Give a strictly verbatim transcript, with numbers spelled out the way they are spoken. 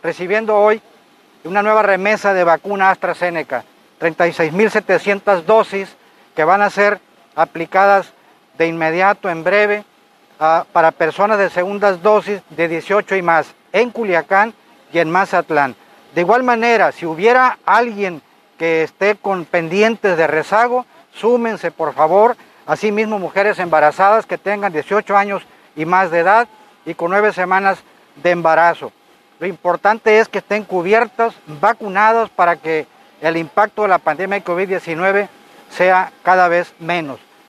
recibiendo hoy una nueva remesa de vacuna AstraZeneca, treinta y seis mil setecientas dosis que van a ser aplicadas de inmediato, en breve, uh, para personas de segundas dosis de dieciocho y más, en Culiacán y en Mazatlán. De igual manera, si hubiera alguien que esté con pendientes de rezago, súmense por favor. Asimismo, mujeres embarazadas que tengan dieciocho años y más de edad y con nueve semanas de embarazo. Lo importante es que estén cubiertas, vacunadas, para que el impacto de la pandemia de COVID diecinueve sea cada vez menos.